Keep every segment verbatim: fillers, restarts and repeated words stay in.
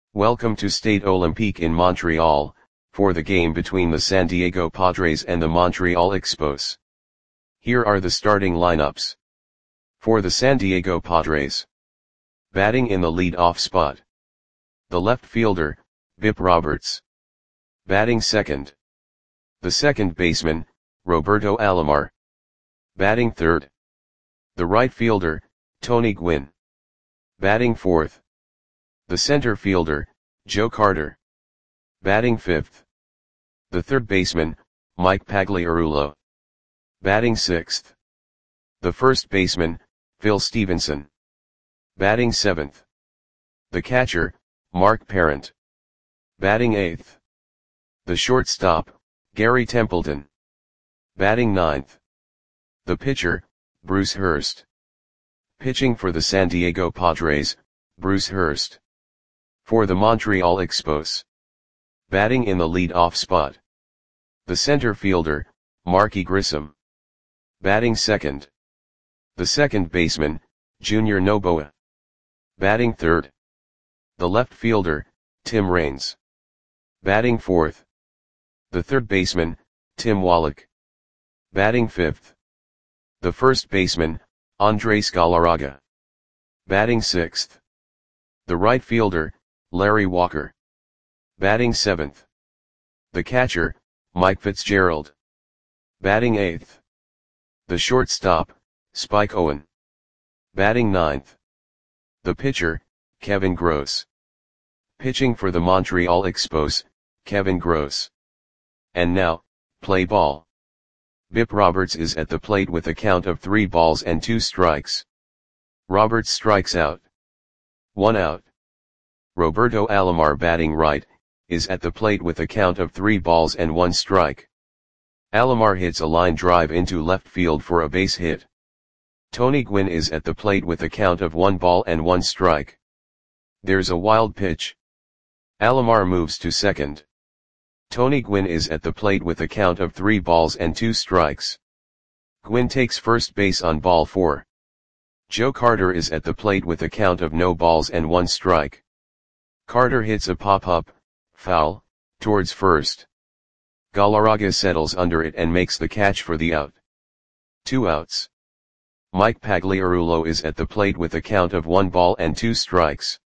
Welcome to Stade Olympique in Montreal, for the game between the San Diego Padres and the Montreal Expos. Here are the starting lineups. For the San Diego Padres. Batting in the lead-off spot. The left fielder, Bip Roberts. Batting second. The second baseman, Roberto Alomar. Batting third. The right fielder, Tony Gwynn. Batting fourth. The center fielder, Joe Carter. Batting fifth. The third baseman, Mike Pagliarulo. Batting sixth. The first baseman, Phil Stevenson. Batting seventh. The catcher, Mark Parent. Batting eighth. The shortstop, Gary Templeton. Batting ninth. The pitcher, Bruce Hurst. Pitching for the San Diego Padres, Bruce Hurst. For the Montreal Expos. Batting in the lead-off spot. The center fielder, Marky Grissom. Batting second. The second baseman, Junior Noboa. Batting third. The left fielder, Tim Raines. Batting fourth. The third baseman, Tim Wallach. Batting fifth. The first baseman, Andres Galarraga. Batting sixth. The right fielder, Larry Walker. Batting seventh. The catcher, Mike Fitzgerald. Batting eighth. The shortstop, Spike Owen. Batting ninth. The pitcher, Kevin Gross. Pitching for the Montreal Expos, Kevin Gross. And now, play ball. Bip Roberts is at the plate with a count of three balls and two strikes. Roberts strikes out. One out. Roberto Alomar, batting right, is at the plate with a count of three balls and one strike. Alomar hits a line drive into left field for a base hit. Tony Gwynn is at the plate with a count of one ball and one strike. There's a wild pitch. Alomar moves to second. Tony Gwynn is at the plate with a count of three balls and two strikes. Gwynn takes first base on ball four. Joe Carter is at the plate with a count of no balls and one strike. Carter hits a pop-up, foul, towards first. Galarraga settles under it and makes the catch for the out. Two outs. Mike Pagliarulo is at the plate with a count of one ball and two strikes.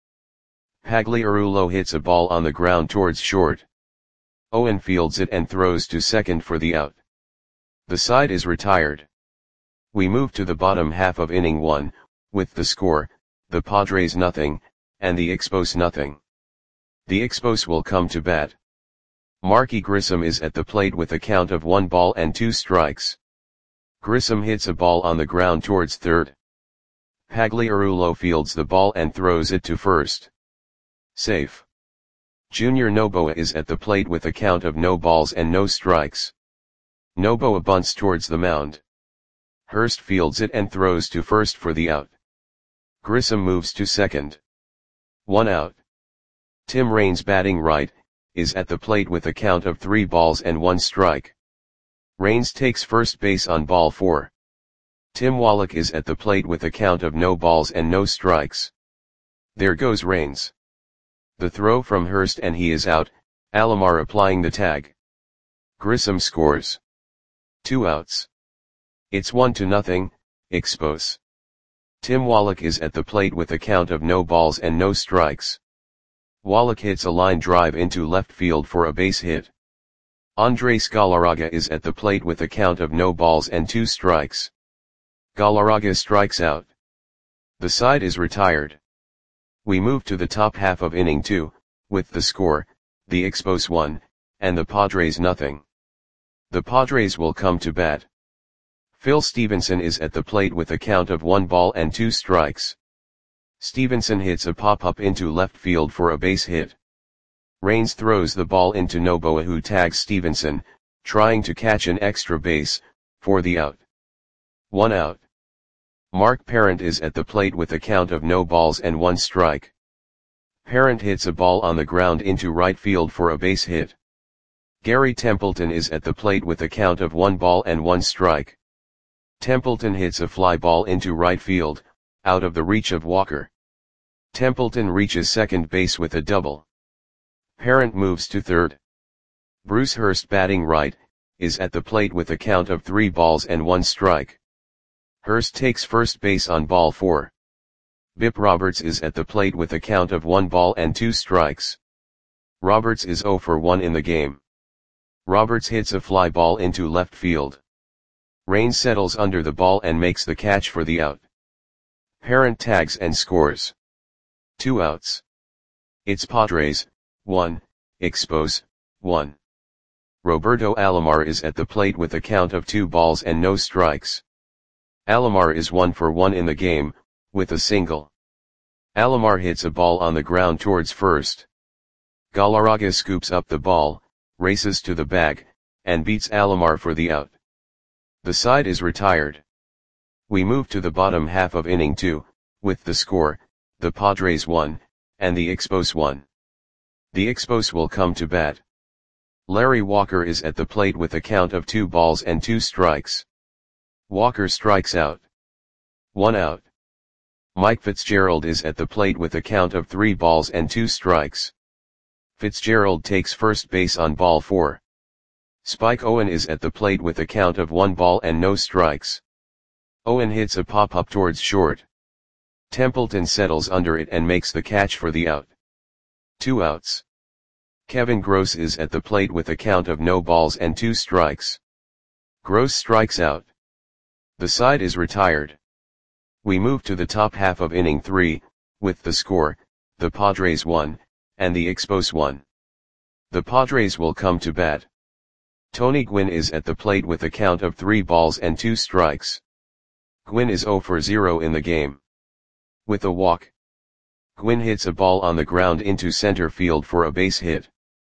Pagliarulo hits a ball on the ground towards short. Owen fields it and throws to second for the out. The side is retired. We move to the bottom half of inning one, with the score, the Padres nothing, and the Expos nothing. The Expos will come to bat. Marky Grissom is at the plate with a count of one ball and two strikes. Grissom hits a ball on the ground towards third. Pagliarulo fields the ball and throws it to first. Safe. Junior Noboa is at the plate with a count of no balls and no strikes. Noboa bunts towards the mound. Hurst fields it and throws to first for the out. Grissom moves to second. One out. Tim Raines, batting right, is at the plate with a count of three balls and one strike. Raines takes first base on ball four. Tim Wallach is at the plate with a count of no balls and no strikes. There goes Raines. The throw from Hurst and he is out, Alomar applying the tag. Grissom scores. Two outs. It's one to nothing, Expos. Tim Wallach is at the plate with a count of no balls and no strikes. Wallach hits a line drive into left field for a base hit. Andres Galarraga is at the plate with a count of no balls and two strikes. Galarraga strikes out. The side is retired. We move to the top half of inning two, with the score, the Expos one, and the Padres nothing. The Padres will come to bat. Phil Stevenson is at the plate with a count of one ball and two strikes. Stevenson hits a pop-up into left field for a base hit. Raines throws the ball into Noboa, who tags Stevenson, trying to catch an extra base, for the out. One out. Mark Parent is at the plate with a count of no balls and one strike. Parent hits a ball on the ground into right field for a base hit. Gary Templeton is at the plate with a count of one ball and one strike. Templeton hits a fly ball into right field, out of the reach of Walker. Templeton reaches second base with a double. Parent moves to third. Bruce Hurst batting right, is at the plate with a count of three balls and one strike. Hurst takes first base on ball four. Bip Roberts is at the plate with a count of one ball and two strikes. Roberts is oh for one in the game. Roberts hits a fly ball into left field. Raines settles under the ball and makes the catch for the out. Parent tags and scores. Two outs. It's Padres, one, Expos, one. Roberto Alomar is at the plate with a count of two balls and no strikes. Alomar is one for one in the game, with a single. Alomar hits a ball on the ground towards first. Galarraga scoops up the ball, races to the bag, and beats Alomar for the out. The side is retired. We move to the bottom half of inning two, with the score, the Padres one, and the Expos one. The Expos will come to bat. Larry Walker is at the plate with a count of two balls and two strikes. Walker strikes out. One out. Mike Fitzgerald is at the plate with a count of three balls and two strikes. Fitzgerald takes first base on ball four. Spike Owen is at the plate with a count of one ball and no strikes. Owen hits a pop-up towards short. Templeton settles under it and makes the catch for the out. Two outs. Kevin Gross is at the plate with a count of no balls and two strikes. Gross strikes out. The side is retired. We move to the top half of inning three, with the score, the Padres one, and the Expos one. The Padres will come to bat. Tony Gwynn is at the plate with a count of three balls and two strikes. Gwynn is oh for zero in the game. With a walk. Gwynn hits a ball on the ground into center field for a base hit.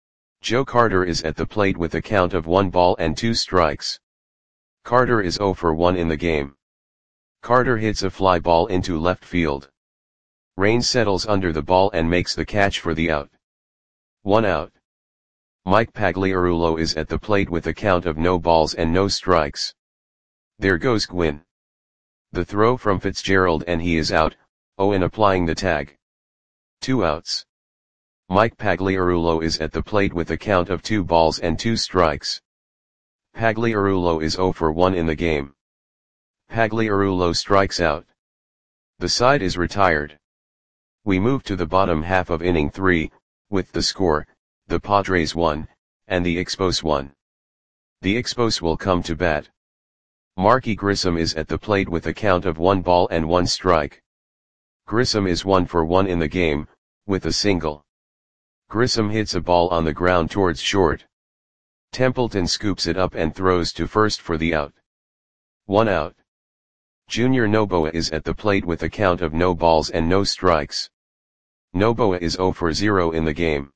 Joe Carter is at the plate with a count of one ball and two strikes. Carter is oh for one in the game. Carter hits a fly ball into left field. Raines settles under the ball and makes the catch for the out. One out. Mike Pagliarulo is at the plate with a count of no balls and no strikes. There goes Gwynn. The throw from Fitzgerald and he is out, Owen applying the tag. Two outs. Mike Pagliarulo is at the plate with a count of two balls and two strikes. Pagliarulo is oh for one in the game. Pagliarulo strikes out. The side is retired. We move to the bottom half of inning three, with the score, the Padres one, and the Expos one. The Expos will come to bat. Marky Grissom is at the plate with a count of one ball and one strike. Grissom is one for one in the game, with a single. Grissom hits a ball on the ground towards short. Templeton scoops it up and throws to first for the out. One out. Junior Noboa is at the plate with a count of no balls and no strikes. Noboa is oh for zero in the game.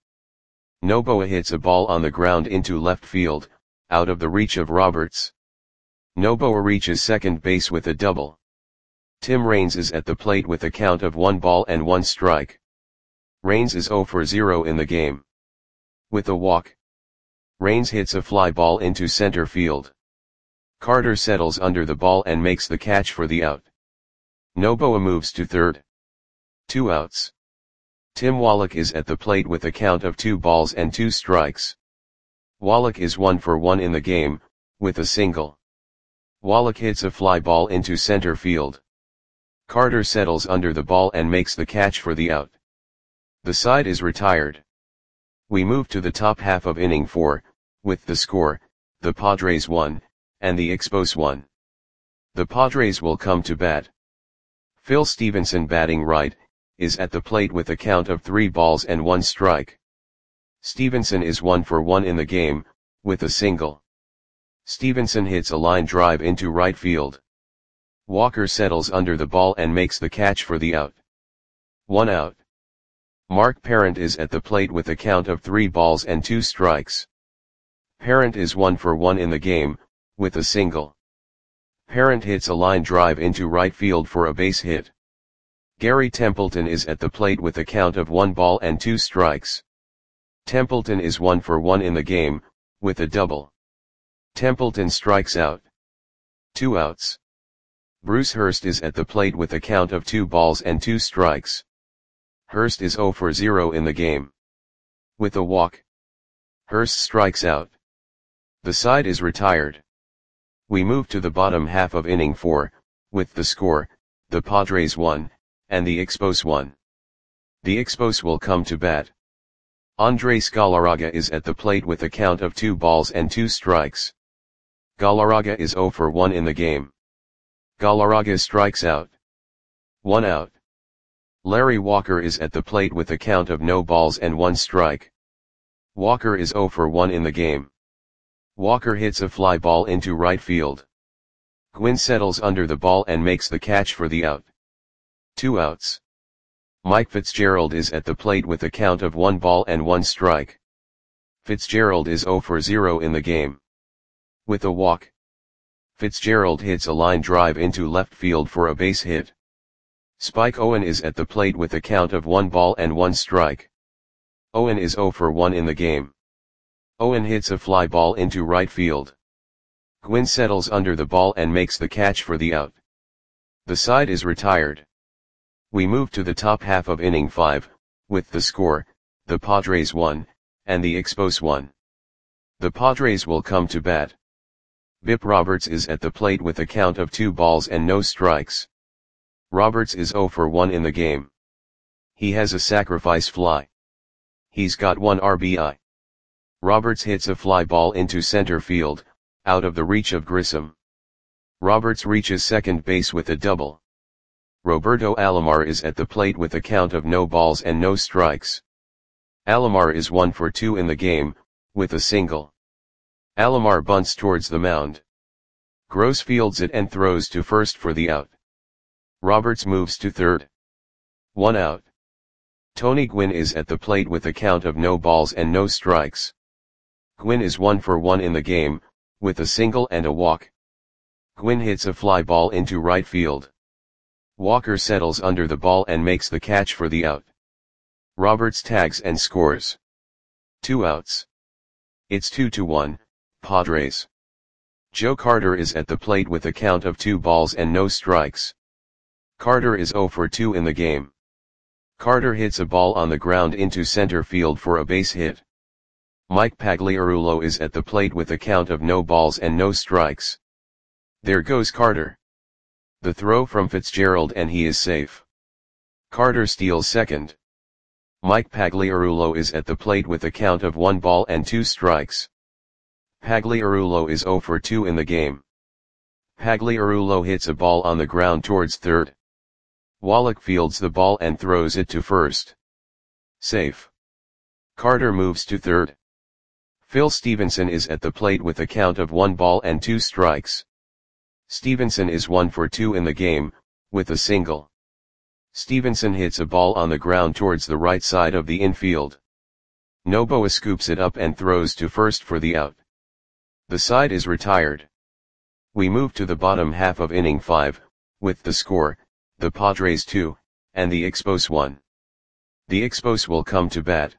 Noboa hits a ball on the ground into left field, out of the reach of Roberts. Noboa reaches second base with a double. Tim Raines is at the plate with a count of one ball and one strike. Raines is oh for zero in the game. With a walk. Raines hits a fly ball into center field. Carter settles under the ball and makes the catch for the out. Noboa moves to third. Two outs. Tim Wallach is at the plate with a count of two balls and two strikes. Wallach is one for one in the game, with a single. Wallach hits a fly ball into center field. Carter settles under the ball and makes the catch for the out. The side is retired. We move to the top half of inning four, with the score, the Padres one, and the Expos one. The Padres will come to bat. Phil Stevenson batting right, is at the plate with a count of three balls and one strike. Stevenson is one for one in the game, with a single. Stevenson hits a line drive into right field. Walker settles under the ball and makes the catch for the out. One out. Mark Parent is at the plate with a count of three balls and two strikes. Parent is one for one in the game, with a single. Parent hits a line drive into right field for a base hit. Gary Templeton is at the plate with a count of one ball and two strikes. Templeton is one for one in the game, with a double. Templeton strikes out. Two outs. Bruce Hurst is at the plate with a count of two balls and two strikes. Hurst is oh for zero in the game. With a walk, Hurst strikes out. The side is retired. We move to the bottom half of inning four, with the score, the Padres one, and the Expos one. The Expos will come to bat. Andres Galarraga is at the plate with a count of two balls and two strikes. Galarraga is zero for one in the game. Galarraga strikes out. One out. Larry Walker is at the plate with a count of no balls and one strike. Walker is zero for one in the game. Walker hits a fly ball into right field. Gwynn settles under the ball and makes the catch for the out. Two outs. Mike Fitzgerald is at the plate with a count of one ball and one strike. Fitzgerald is zero for zero in the game. With a walk, Fitzgerald hits a line drive into left field for a base hit. Spike Owen is at the plate with a count of one ball and one strike. Owen is zero for one in the game. Owen hits a fly ball into right field. Gwynn settles under the ball and makes the catch for the out. The side is retired. We move to the top half of inning five, with the score, the Padres one, and the Expos one. The Padres will come to bat. Bip Roberts is at the plate with a count of two balls and no strikes. Roberts is zero for one in the game. He has a sacrifice fly. He's got one R B I. Roberts hits a fly ball into center field, out of the reach of Grissom. Roberts reaches second base with a double. Roberto Alomar is at the plate with a count of no balls and no strikes. Alomar is one for two in the game, with a single. Alomar bunts towards the mound. Gross fields it and throws to first for the out. Roberts moves to third. One out. Tony Gwynn is at the plate with a count of no balls and no strikes. Gwynn is one for one in the game, with a single and a walk. Gwynn hits a fly ball into right field. Walker settles under the ball and makes the catch for the out. Roberts tags and scores. Two outs. It's two to one, Padres. Joe Carter is at the plate with a count of two balls and no strikes. Carter is zero for two in the game. Carter hits a ball on the ground into center field for a base hit. Mike Pagliarulo is at the plate with a count of no balls and no strikes. There goes Carter. The throw from Fitzgerald and he is safe. Carter steals second. Mike Pagliarulo is at the plate with a count of one ball and two strikes. Pagliarulo is zero for two in the game. Pagliarulo hits a ball on the ground towards third. Wallach fields the ball and throws it to first. Safe. Carter moves to third. Phil Stevenson is at the plate with a count of one ball and two strikes. Stevenson is one for two in the game, with a single. Stevenson hits a ball on the ground towards the right side of the infield. Noboa scoops it up and throws to first for the out. The side is retired. We move to the bottom half of inning five, with the score, the Padres two, and the Expos one. The Expos will come to bat.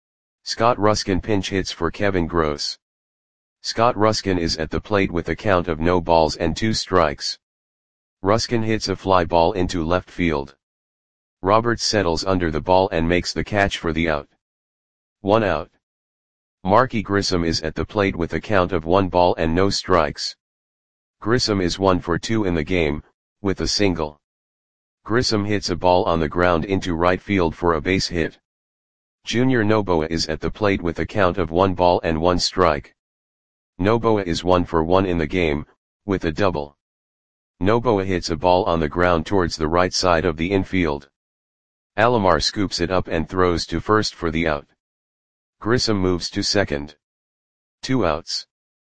Scott Ruskin pinch hits for Kevin Gross. Scott Ruskin is at the plate with a count of no balls and two strikes. Ruskin hits a fly ball into left field. Roberts settles under the ball and makes the catch for the out. One out. Marky Grissom is at the plate with a count of one ball and no strikes. Grissom is one for two in the game, with a single. Grissom hits a ball on the ground into right field for a base hit. Junior Noboa is at the plate with a count of one ball and one strike. Noboa is one for one in the game, with a double. Noboa hits a ball on the ground towards the right side of the infield. Alomar scoops it up and throws to first for the out. Grissom moves to second. Two outs.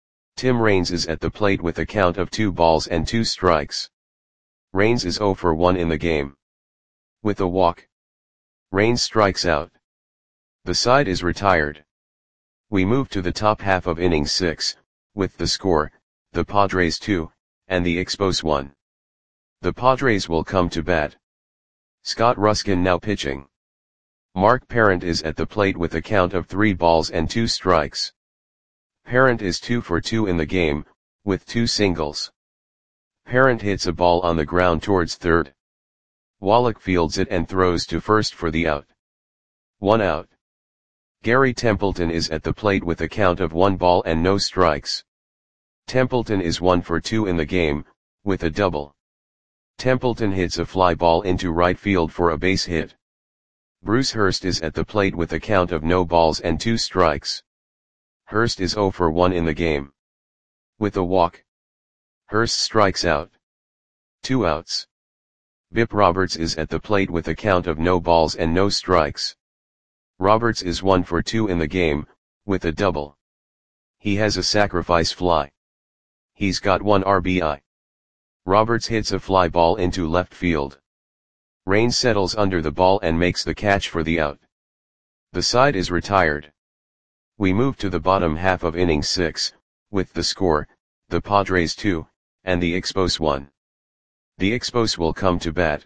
Tim Raines is at the plate with a count of two balls and two strikes. Raines is zero for one in the game. With a walk, Raines strikes out. The side is retired. We move to the top half of inning six, with the score, the Padres two, and the Expos one. The Padres will come to bat. Scott Ruskin now pitching. Mark Parent is at the plate with a count of three balls and two strikes. Parent is two for two in the game, with two singles. Parent hits a ball on the ground towards third. Wallach fields it and throws to first for the out. One out. Gary Templeton is at the plate with a count of one ball and no strikes. Templeton is one for two in the game, with a double. Templeton hits a fly ball into right field for a base hit. Bruce Hurst is at the plate with a count of no balls and two strikes. Hurst is zero for one in the game. With a walk, Hurst strikes out. Two outs. Bip Roberts is at the plate with a count of no balls and no strikes. Roberts is one for two in the game, with a double. He has a sacrifice fly. He's got one R B I. Roberts hits a fly ball into left field. Raines settles under the ball and makes the catch for the out. The side is retired. We move to the bottom half of inning six, with the score, the Padres two, and the Expos one. The Expos will come to bat.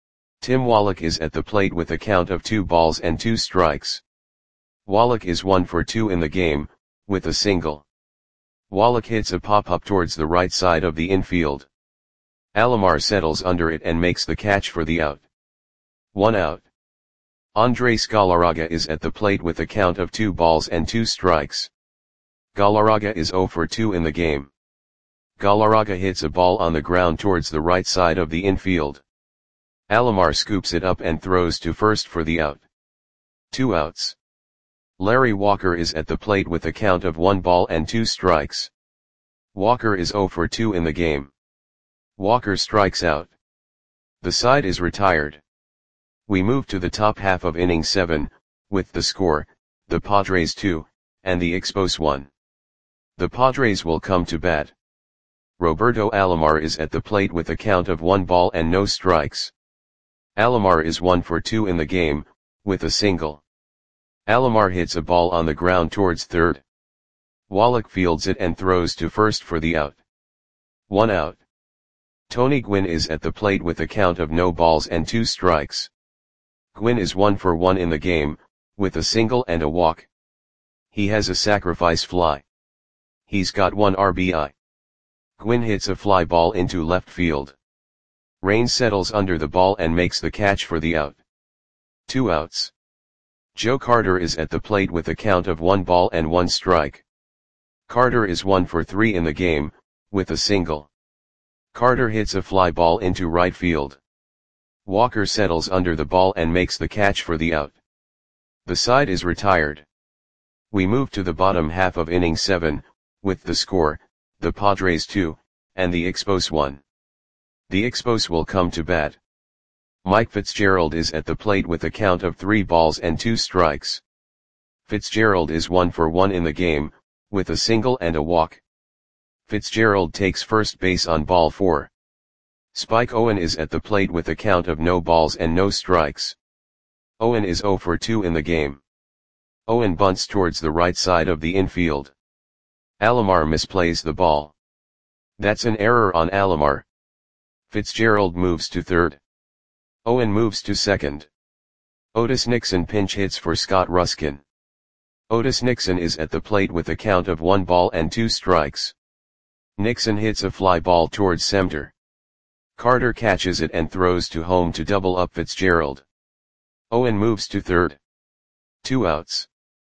Tim Wallach is at the plate with a count of two balls and two strikes. Wallach is one for two in the game, with a single. Wallach hits a pop-up towards the right side of the infield. Alomar settles under it and makes the catch for the out. One out. Andres Galarraga is at the plate with a count of two balls and two strikes. Galarraga is zero for two in the game. Galarraga hits a ball on the ground towards the right side of the infield. Alomar scoops it up and throws to first for the out. Two outs. Larry Walker is at the plate with a count of one ball and two strikes. Walker is zero for two in the game. Walker strikes out. The side is retired. We move to the top half of inning seven, with the score, the Padres two, and the Expos one. The Padres will come to bat. Roberto Alomar is at the plate with a count of one ball and no strikes. Alomar is one for two in the game, with a single. Alomar hits a ball on the ground towards third. Wallach fields it and throws to first for the out. One out. Tony Gwynn is at the plate with a count of no balls and two strikes. Gwynn is one for one in the game, with a single and a walk. He has a sacrifice fly. He's got one R B I. Gwynn hits a fly ball into left field. Raines settles under the ball and makes the catch for the out. Two outs. Joe Carter is at the plate with a count of one ball and one strike. Carter is one for three in the game, with a single. Carter hits a fly ball into right field. Walker settles under the ball and makes the catch for the out. The side is retired. We move to the bottom half of inning seven, with the score, the Padres two, and the Expos one. The Expos will come to bat. Mike Fitzgerald is at the plate with a count of three balls and two strikes. Fitzgerald is one for one in the game, with a single and a walk. Fitzgerald takes first base on ball four. Spike Owen is at the plate with a count of no balls and no strikes. Owen is zero for two in the game. Owen bunts towards the right side of the infield. Alomar misplays the ball. That's an error on Alomar. Fitzgerald moves to third. Owen moves to second. Otis Nixon pinch hits for Scott Ruskin. Otis Nixon is at the plate with a count of one ball and two strikes. Nixon hits a fly ball towards center. Carter catches it and throws to home to double up Fitzgerald. Owen moves to third. Two outs.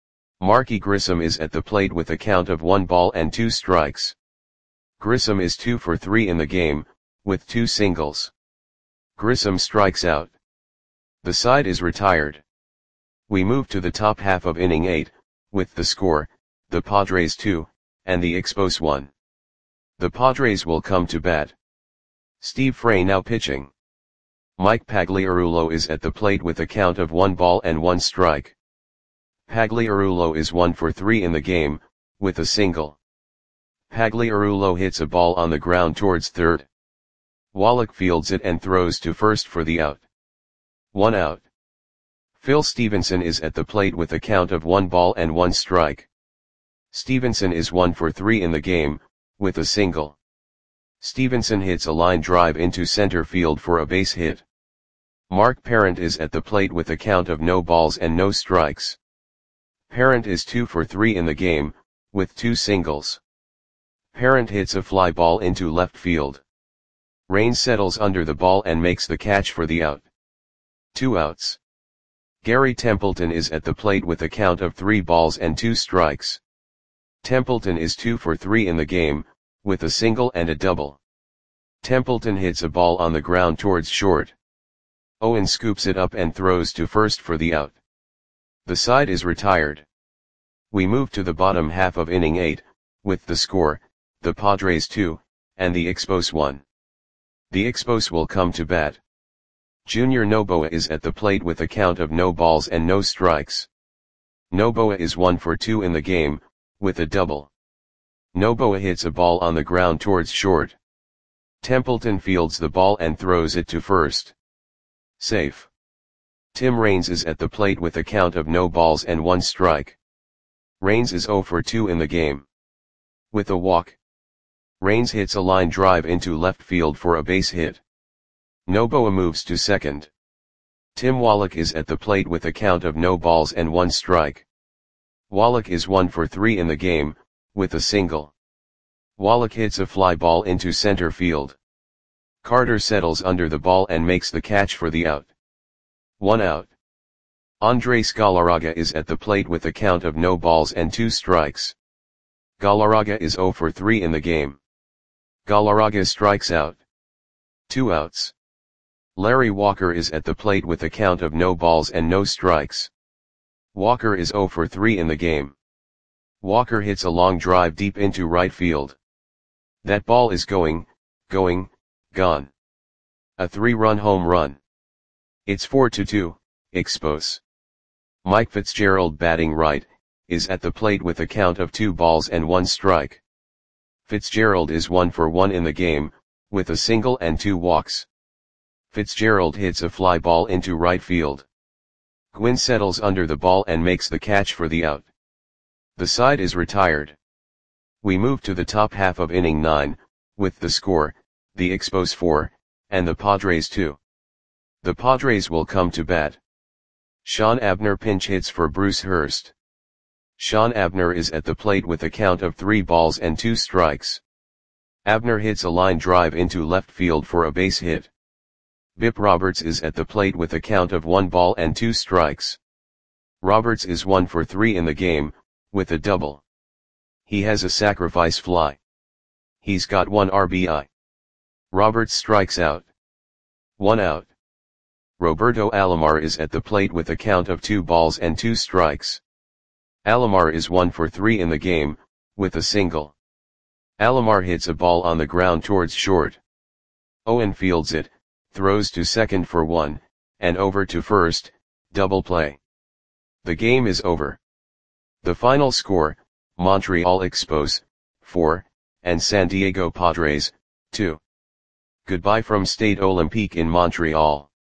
Marky Grissom is at the plate with a count of one ball and two strikes. Grissom is two for three in the game, with two singles. Grissom strikes out. The side is retired. We move to the top half of inning eight, with the score, the Padres two, and the Expos one. The Padres will come to bat. Steve Frey now pitching. Mike Pagliarulo is at the plate with a count of one ball and one strike. Pagliarulo is one for three in the game, with a single. Pagliarulo hits a ball on the ground towards third. Wallach fields it and throws to first for the out. One out. Phil Stevenson is at the plate with a count of one ball and one strike. Stevenson is one for three in the game, with a single. Stevenson hits a line drive into center field for a base hit. Mark Parent is at the plate with a count of no balls and no strikes. Parent is two for three in the game, with two singles. Parent hits a fly ball into left field. Raines settles under the ball and makes the catch for the out. Two outs. Gary Templeton is at the plate with a count of three balls and two strikes. Templeton is two for three in the game, with a single and a double. Templeton hits a ball on the ground towards short. Owen scoops it up and throws to first for the out. The side is retired. We move to the bottom half of inning eight, with the score, the Padres two, and the Expos one. The Expos will come to bat. Junior Noboa is at the plate with a count of no balls and no strikes. Noboa is one for two in the game, with a double. Noboa hits a ball on the ground towards short. Templeton fields the ball and throws it to first. Safe. Tim Raines is at the plate with a count of no balls and one strike. Raines is zero for two in the game. With a walk. Raines hits a line drive into left field for a base hit. Noboa moves to second. Tim Wallach is at the plate with a count of no balls and one strike. Wallach is one for three in the game, with a single. Wallach hits a fly ball into center field. Carter settles under the ball and makes the catch for the out. One out. Andres Galarraga is at the plate with a count of no balls and two strikes. Galarraga is zero for three in the game. Galarraga strikes out. Two outs. Larry Walker is at the plate with a count of no balls and no strikes. Walker is zero for three in the game. Walker hits a long drive deep into right field. That ball is going, going, gone. A three-run home run. It's four to two, Expos. Mike Fitzgerald, batting right, is at the plate with a count of two balls and one strike. Fitzgerald is one for one in the game, with a single and two walks. Fitzgerald hits a fly ball into right field. Gwynn settles under the ball and makes the catch for the out. The side is retired. We move to the top half of inning nine, with the score, the Expos four, and the Padres two. The Padres will come to bat. Sean Abner pinch hits for Bruce Hurst. Sean Abner is at the plate with a count of three balls and two strikes. Abner hits a line drive into left field for a base hit. Bip Roberts is at the plate with a count of one ball and two strikes. Roberts is one for three in the game, with a double. He has a sacrifice fly. He's got one R B I. Roberts strikes out. One out. Roberto Alomar is at the plate with a count of two balls and two strikes. Alomar is one for three in the game, with a single. Alomar hits a ball on the ground towards short. Owen fields it, throws to second for one, and over to first, double play. The game is over. The final score, Montreal Expos, four, and San Diego Padres, two. Goodbye from Stade Olympique in Montreal.